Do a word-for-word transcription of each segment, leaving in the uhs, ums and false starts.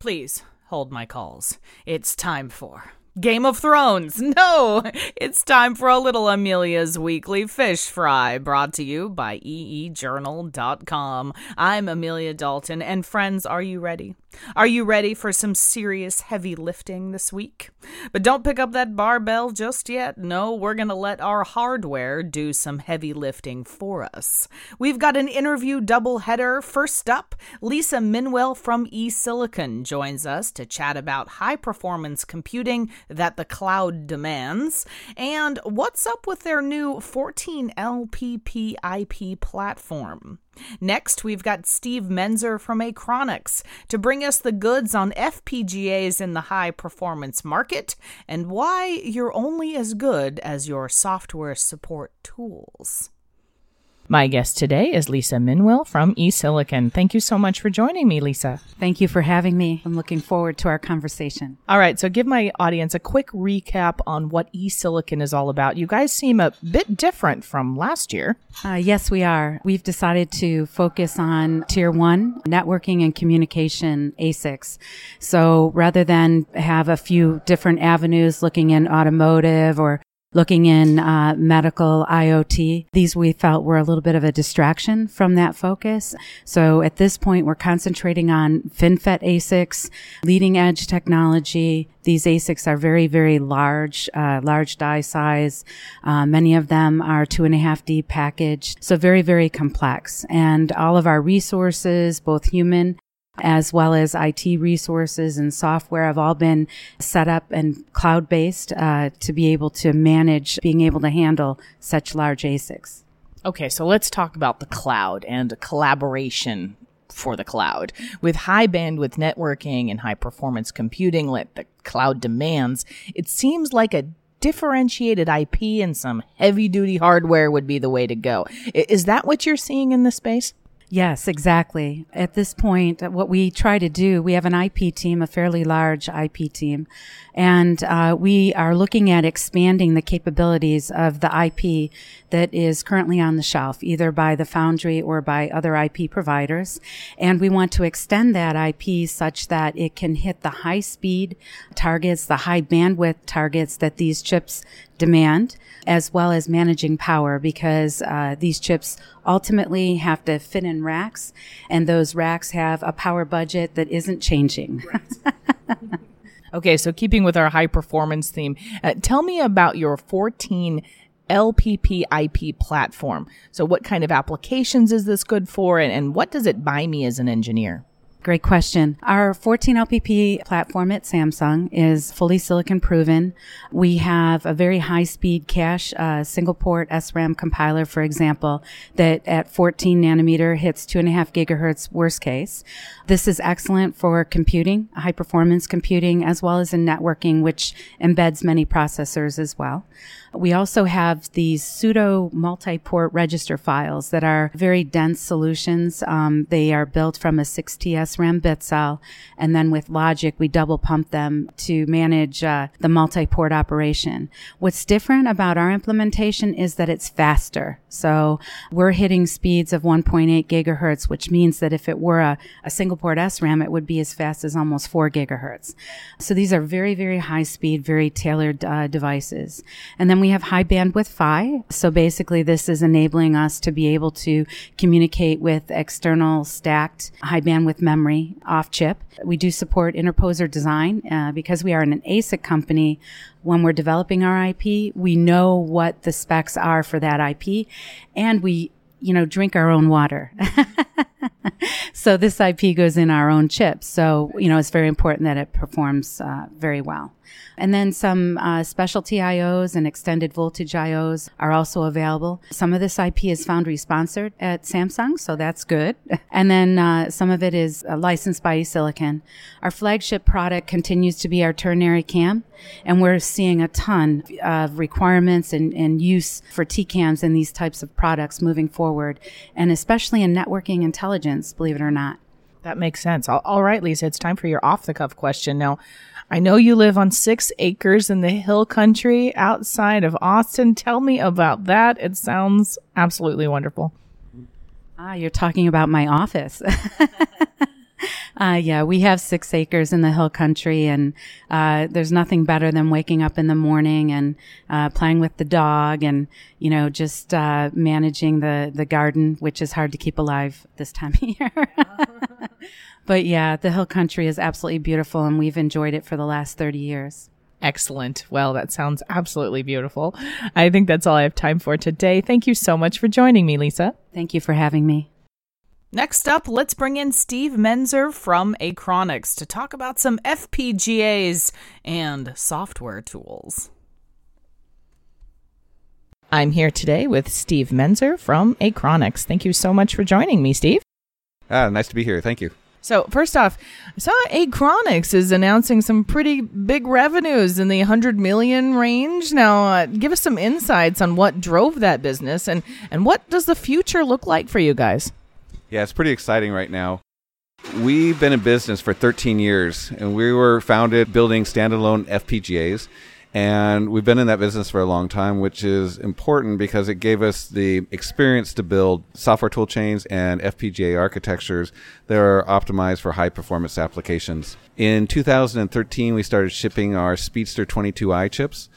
Please hold my calls. It's time for Game of Thrones. No, it's time for a little Amelia's Weekly Fish Fry, brought to you by e e journal dot com. I'm Amelia Dalton, and friends, are you ready? Are you ready for some serious heavy lifting this week? But don't pick up that barbell just yet. No, we're going to let our hardware do some heavy lifting for us. We've got an interview doubleheader. First up, Lisa Minwell from eSilicon joins us to chat about high-performance computing that the cloud demands, and what's up with their new fourteen L P P I P platform. Next, we've got Steve Menzer from Achronix to bring us the goods on F P G As in the high-performance market and why you're only as good as your software support tools. My guest today is Lisa Minwell from eSilicon. Thank you so much for joining me, Lisa. Thank you for having me. I'm looking forward to our conversation. All right, so give my audience a quick recap on what eSilicon is all about. You guys seem a bit different from last year. Uh, yes, we are. We've decided to focus on tier one networking and communication A S I Cs. So rather than have a few different avenues looking in automotive or looking in uh, medical I O T, these we felt were a little bit of a distraction from that focus. So at this point, we're concentrating on FinFET A S I Cs, leading edge technology. These A S I Cs are very, very large, uh, large die size. Uh, many of them are two and a half D packaged. So very, very complex. And all of our resources, both human as well as I T resources and software, have all been set up and cloud-based uh, to be able to manage being able to handle such large A S I Cs. Okay, so let's talk about the cloud and collaboration for the cloud. With high bandwidth networking and high performance computing like the cloud demands, it seems like a differentiated I P and some heavy-duty hardware would be the way to go. Is that what you're seeing in this space? Yes, exactly. At this point, what we try to do, we have an I P team, a fairly large I P team, and uh, we are looking at expanding the capabilities of the I P that is currently on the shelf, either by the foundry or by other I P providers. And we want to extend that I P such that it can hit the high speed targets, the high bandwidth targets that these chips demand, as well as managing power, because uh, these chips ultimately have to fit in racks, and those racks have a power budget that isn't changing. Okay, so keeping with our high performance theme, uh, tell me about your fourteen L P P I P platform. So what kind of applications is this good for, and, and what does it buy me as an engineer? Great question. Our fourteen L P P platform at Samsung is fully silicon proven. We have a very high speed cache, uh, single port S RAM compiler, for example, that at fourteen nanometer hits two and a half gigahertz worst case. This is excellent for computing, high performance computing, as well as in networking, which embeds many processors as well. We also have these pseudo multi-port register files that are very dense solutions. Um, they are built from a six T S RAM bit cell, and then with logic, we double pump them to manage uh, the multi-port operation. What's different about our implementation is that it's faster. So we're hitting speeds of one point eight gigahertz, which means that if it were a, a single port S RAM, it would be as fast as almost four gigahertz. So these are very, very high speed, very tailored uh, devices. And then we have high bandwidth Phi. So basically this is enabling us to be able to communicate with external stacked high bandwidth memory off chip. We do support interposer design uh, because we are an A S I C company. When we're developing our I P, we know what the specs are for that I P, and we, you know, drink our own water. So this I P goes in our own chips. So, you know, it's very important that it performs uh, very well. And then some uh, specialty I Os and extended voltage I Os are also available. Some of this I P is foundry sponsored at Samsung, so that's good. And then uh, some of it is uh, licensed by eSilicon. Our flagship product continues to be our ternary CAM, and we're seeing a ton of requirements and, and use for T CAMs in these types of products moving forward, and especially in networking intelligence, believe it or not. That makes sense. All, all right, Lisa, it's time for your off-the-cuff question. Now, I know you live on six acres in the hill country outside of Austin. Tell me about that. It sounds absolutely wonderful. Ah, you're talking about my office. uh, yeah, we have six acres in the hill country, and uh, there's nothing better than waking up in the morning and uh, playing with the dog and, you know, just uh, managing the, the garden, which is hard to keep alive this time of year. But yeah, the hill country is absolutely beautiful, and we've enjoyed it for the last thirty years. Excellent. Well, that sounds absolutely beautiful. I think that's all I have time for today. Thank you so much for joining me, Lisa. Thank you for having me. Next up, let's bring in Steve Menzer from Achronix to talk about some F P G As and software tools. I'm here today with Steve Menzer from Achronix. Thank you so much for joining me, Steve. Ah, nice to be here. Thank you. So first off, I saw Achronix is announcing some pretty big revenues in the one hundred million range. Now, uh, give us some insights on what drove that business and, and what does the future look like for you guys? Yeah, it's pretty exciting right now. We've been in business for thirteen years, and we were founded building standalone F P G As. And we've been in that business for a long time, which is important because it gave us the experience to build software tool chains and F P G A architectures that are optimized for high-performance applications. In two thousand thirteen, we started shipping our Speedster twenty-two i chips,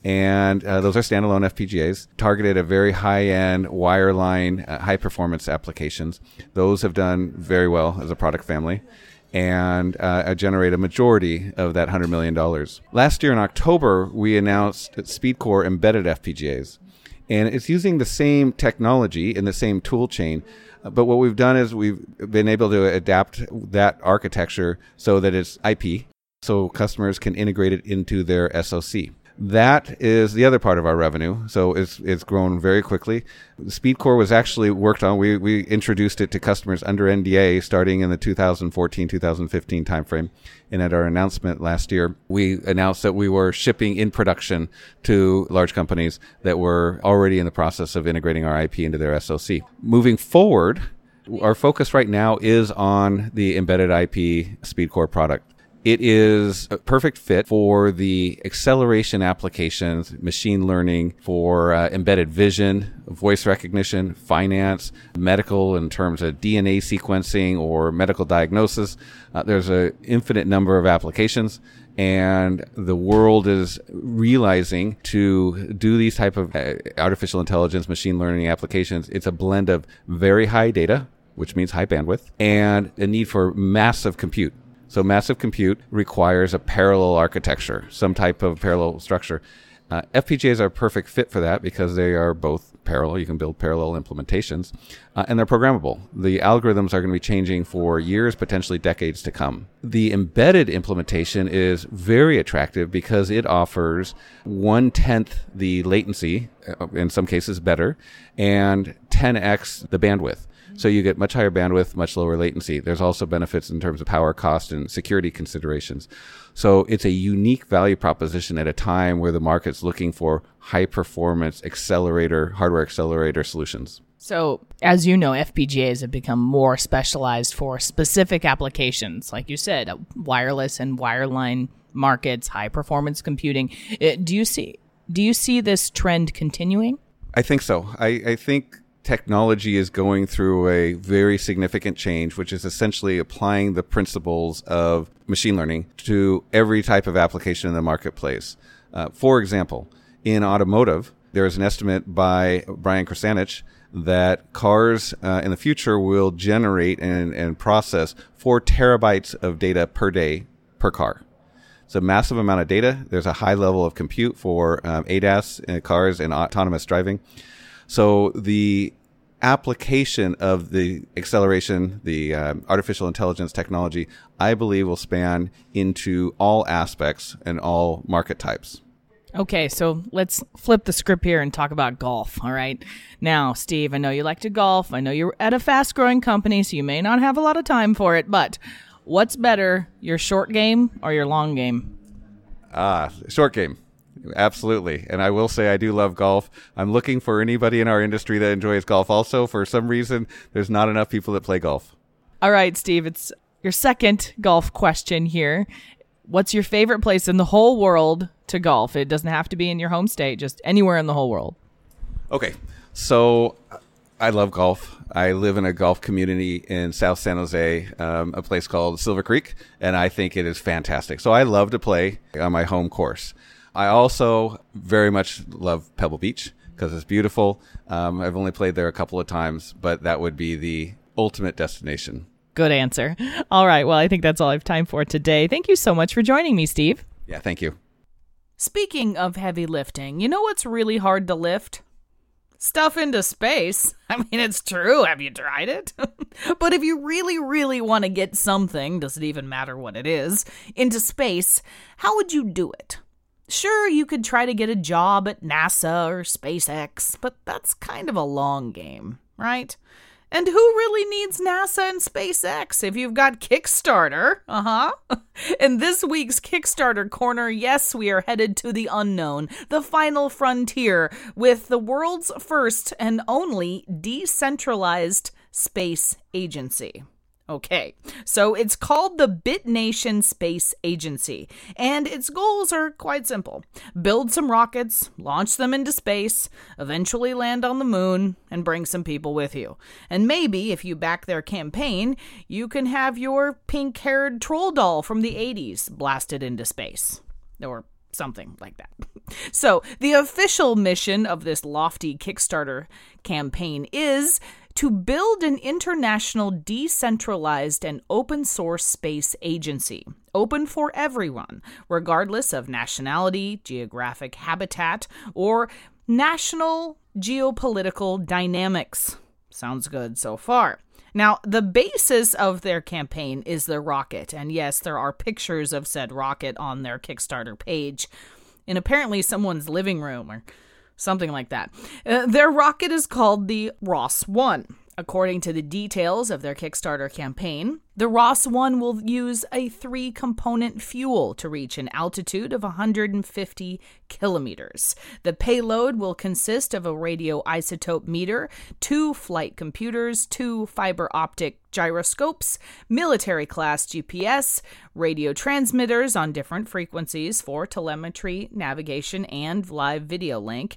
and uh, those are standalone F P G As targeted at very high-end wireline, uh, high-performance applications. Those have done very well as a product family, and uh, generate a majority of that one hundred million dollars. Last year in October, we announced SpeedCore embedded F P G As. And it's using the same technology in the same tool chain. But what we've done is we've been able to adapt that architecture so that it's I P, so customers can integrate it into their S O C. That is the other part of our revenue. So it's it's grown very quickly. SpeedCore was actually worked on. We we introduced it to customers under N D A starting in the two thousand fourteen, two thousand fifteen timeframe. And at our announcement last year, we announced that we were shipping in production to large companies that were already in the process of integrating our I P into their S O C. Moving forward, our focus right now is on the embedded I P SpeedCore product. It is a perfect fit for the acceleration applications, machine learning, for uh, embedded vision, voice recognition, finance, medical in terms of D N A sequencing or medical diagnosis. Uh, there's an infinite number of applications, and the world is realizing to do these type of uh, artificial intelligence, machine learning applications. It's a blend of very high data, which means high bandwidth, and a need for massive compute. So massive compute requires a parallel architecture, some type of parallel structure. Uh, F P G As are a perfect fit for that because they are both parallel. You can build parallel implementations, uh, and they're programmable. The algorithms are going to be changing for years, potentially decades to come. The embedded implementation is very attractive because it offers one-tenth the latency, uh, in some cases better, and ten x the bandwidth. So you get much higher bandwidth, much lower latency. There's also benefits in terms of power cost and security considerations. So it's a unique value proposition at a time where the market's looking for high performance accelerator, hardware accelerator solutions. So, as you know, F P G As have become more specialized for specific applications. Like you said, wireless and wireline markets, high performance computing. Do you see, do you see this trend continuing? I think so. I, I think technology is going through a very significant change, which is essentially applying the principles of machine learning to every type of application in the marketplace. Uh, for example, in automotive, there is an estimate by Brian Krasanich that cars uh, in the future will generate and, and process four terabytes of data per day per car. It's a massive amount of data. There's a high level of compute for um, A D A S in cars and autonomous driving. So the application of the acceleration, the um, artificial intelligence technology, I believe will span into all aspects and all market types. Okay, so let's flip the script here and talk about golf, all right? Now, Steve, I know you like to golf. I know you're at a fast-growing company, so you may not have a lot of time for it, but what's better, your short game or your long game? Ah, short game. Absolutely. And I will say I do love golf. I'm looking for anybody in our industry that enjoys golf also. For some reason, there's not enough people that play golf. All right, Steve, it's your second golf question here. What's your favorite place in the whole world to golf? It doesn't have to be in your home state, just anywhere in the whole world. Okay. So I love golf. I live in a golf community in South San Jose, um, a place called Silver Creek, and I think it is fantastic. So I love to play on my home course. I also very much love Pebble Beach because it's beautiful. Um, I've only played there a couple of times, but that would be the ultimate destination. Good answer. All right. Well, I think that's all I have time for today. Thank you so much for joining me, Steve. Yeah, thank you. Speaking of heavy lifting, you know what's really hard to lift? Stuff into space. I mean, it's true. Have you tried it? But if you really, really want to get something, does it even matter what it is, into space, how would you do it? Sure, you could try to get a job at NASA or SpaceX, but that's kind of a long game, right? And who really needs NASA and SpaceX if you've got Kickstarter? Uh-huh. In this week's Kickstarter Corner, yes, we are headed to the unknown, the final frontier, with the world's first and only decentralized space agency. Okay, so it's called the BitNation Space Agency, and its goals are quite simple. Build some rockets, launch them into space, eventually land on the moon, and bring some people with you. And maybe, if you back their campaign, you can have your pink-haired troll doll from the eighties blasted into space. Or something like that. So, the official mission of this lofty Kickstarter campaign is to build an international decentralized and open source space agency, open for everyone, regardless of nationality, geographic habitat, or national geopolitical dynamics. Sounds good so far. Now, the basis of their campaign is the rocket, and yes, there are pictures of said rocket on their Kickstarter page in apparently someone's living room or something like that. Uh, their rocket is called the Ross one. According to the details of their Kickstarter campaign, the Ross one will use a three-component fuel to reach an altitude of one hundred fifty kilometers. The payload will consist of a radioisotope meter, two flight computers, two fiber optic gyroscopes, military-class G P S, radio transmitters on different frequencies for telemetry, navigation, and live video link,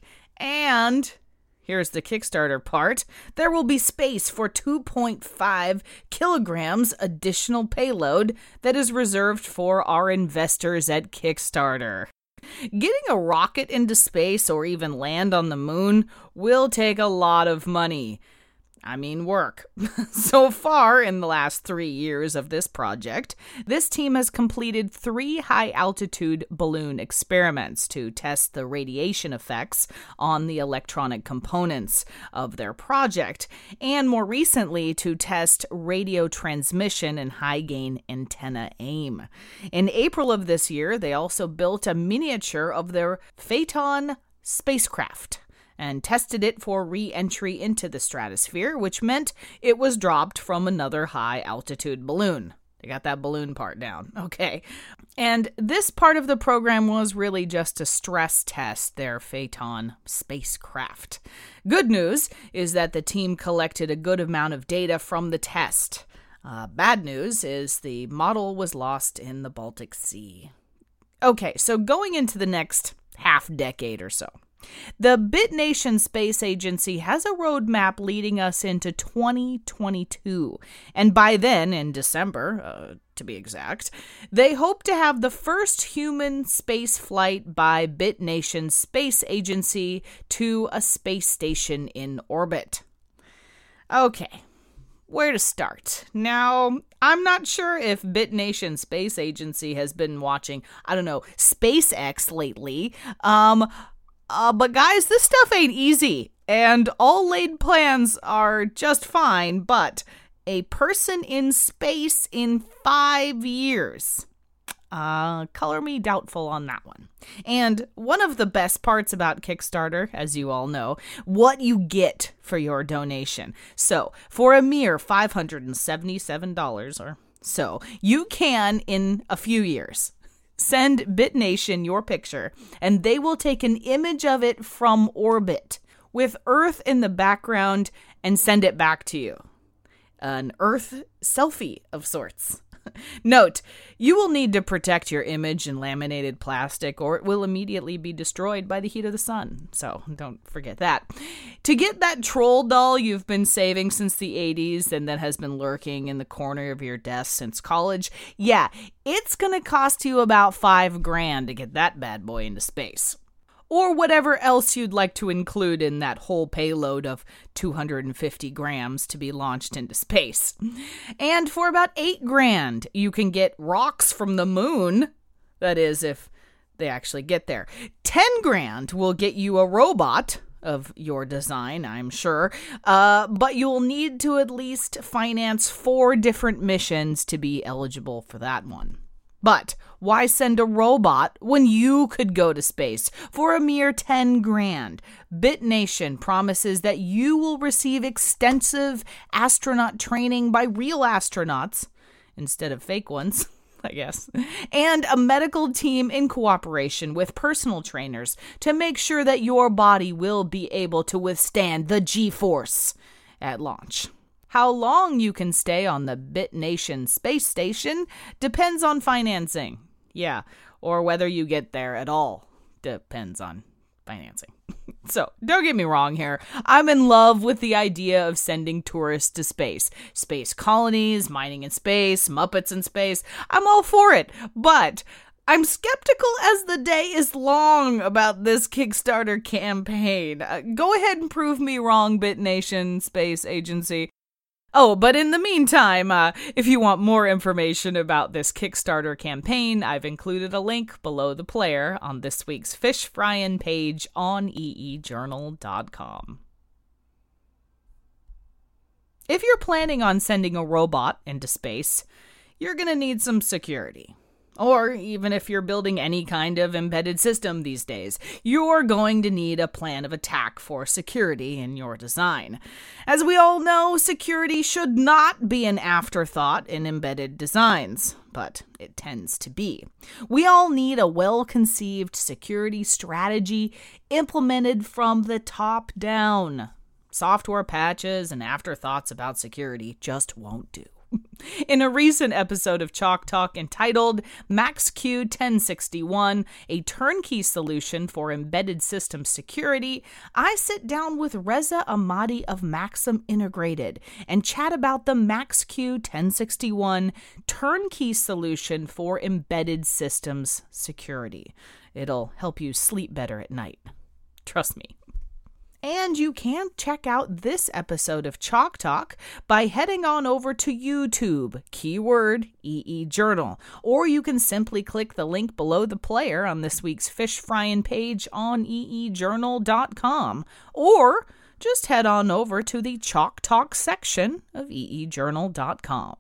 and here's the Kickstarter part. There will be space for two point five kilograms additional payload that is reserved for our investors at Kickstarter. Getting a rocket into space or even land on the moon will take a lot of money. I mean work. So far, in the last three years of this project, this team has completed three high-altitude balloon experiments to test the radiation effects on the electronic components of their project, and more recently to test radio transmission and high-gain antenna aim. In April of this year, they also built a miniature of their Phaeton spacecraft and tested it for re-entry into the stratosphere, which meant it was dropped from another high-altitude balloon. They got that balloon part down. Okay. And this part of the program was really just to stress test their Phaeton spacecraft. Good news is that the team collected a good amount of data from the test. Uh, bad news is the model was lost in the Baltic Sea. Okay, so going into the next half decade or so, the BitNation Space Agency has a roadmap leading us into twenty twenty-two, and by then, in December, uh, to be exact, they hope to have the first human space flight by BitNation Space Agency to a space station in orbit. Okay. Where to start? Now, I'm not sure if BitNation Space Agency has been watching, I don't know, SpaceX lately, um... Uh, but guys, this stuff ain't easy, and all laid plans are just fine, but a person in space in five years. Uh, color me doubtful on that one. And one of the best parts about Kickstarter, as you all know, what you get for your donation. So, for a mere five hundred seventy-seven dollars or so, you can, in a few years, send BitNation your picture, and they will take an image of it from orbit with Earth in the background and send it back to you. An Earth selfie of sorts. Note, you will need to protect your image in laminated plastic or it will immediately be destroyed by the heat of the sun. So don't forget that. To get that troll doll you've been saving since the eighties and that has been lurking in the corner of your desk since college, yeah, it's going to cost you about five grand to get that bad boy into space. Or whatever else you'd like to include in that whole payload of two hundred fifty grams to be launched into space. And for about eight grand, you can get rocks from the moon. That is, if they actually get there. ten grand will get you a robot of your design, I'm sure. Uh, but you'll need to at least finance four different missions to be eligible for that one. But why send a robot when you could go to space for a mere ten grand? BitNation promises that you will receive extensive astronaut training by real astronauts instead of fake ones, I guess, and a medical team in cooperation with personal trainers to make sure that your body will be able to withstand the G-force at launch. How long you can stay on the BitNation space station depends on financing. Yeah, or whether you get there at all depends on financing. So, don't get me wrong here. I'm in love with the idea of sending tourists to space. Space colonies, mining in space, Muppets in space. I'm all for it. But I'm skeptical as the day is long about this Kickstarter campaign. Uh, go ahead and prove me wrong, BitNation Space Agency. Oh, but in the meantime, uh, if you want more information about this Kickstarter campaign, I've included a link below the player on this week's Fish Fryin' page on e e journal dot com. If you're planning on sending a robot into space, you're going to need some security. Or even if you're building any kind of embedded system these days, you're going to need a plan of attack for security in your design. As we all know, security should not be an afterthought in embedded designs, but it tends to be. We all need a well-conceived security strategy implemented from the top down. Software patches and afterthoughts about security just won't do. In a recent episode of Chalk Talk entitled MaxQ ten sixty-one, a turnkey solution for embedded system security, I sit down with Reza Ahmadi of Maxim Integrated and chat about the MaxQ ten sixty-one turnkey solution for embedded systems security. It'll help you sleep better at night. Trust me. And you can check out this episode of Chalk Talk by heading on over to YouTube, keyword E E Journal, or you can simply click the link below the player on this week's Fish Fryin' page on e e journal dot com, or just head on over to the Chalk Talk section of e e journal dot com.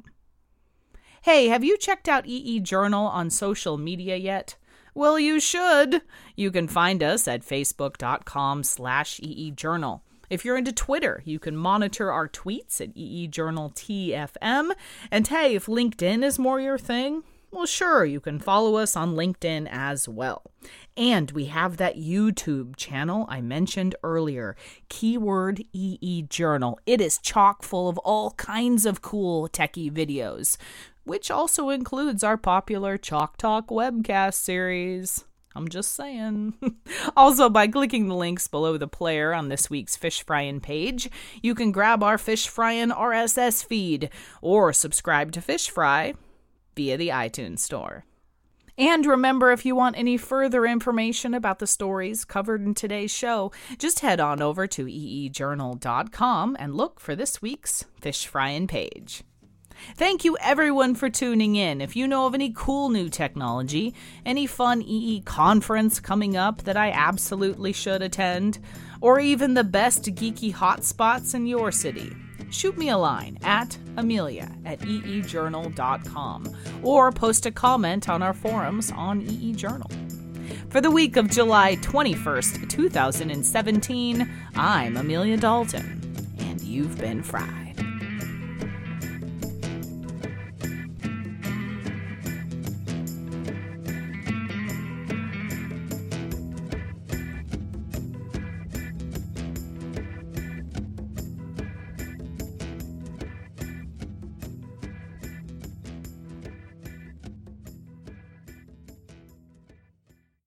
Hey, have you checked out E E Journal on social media yet? Well, you should. You can find us at facebook.com slash eejournal. If you're into Twitter, you can monitor our tweets at eejournaltfm. And hey, if LinkedIn is more your thing, well, sure, you can follow us on LinkedIn as well. And we have that YouTube channel I mentioned earlier, keyword E E Journal. It is chock full of all kinds of cool techie videos, which also includes our popular Chalk Talk webcast series. I'm just saying. Also, by clicking the links below the player on this week's Fish Fryin' page, you can grab our Fish Fryin' R S S feed or subscribe to Fish Fry via the iTunes Store. And remember, if you want any further information about the stories covered in today's show, just head on over to e e journal dot com and look for this week's Fish Fryin' page. Thank you everyone for tuning in. If you know of any cool new technology, any fun E E conference coming up that I absolutely should attend, or even the best geeky hotspots in your city, shoot me a line at Amelia at e e journal dot com or post a comment on our forums on E E Journal. For the week of July twenty-first, two thousand seventeen, I'm Amelia Dalton, and you've been fried.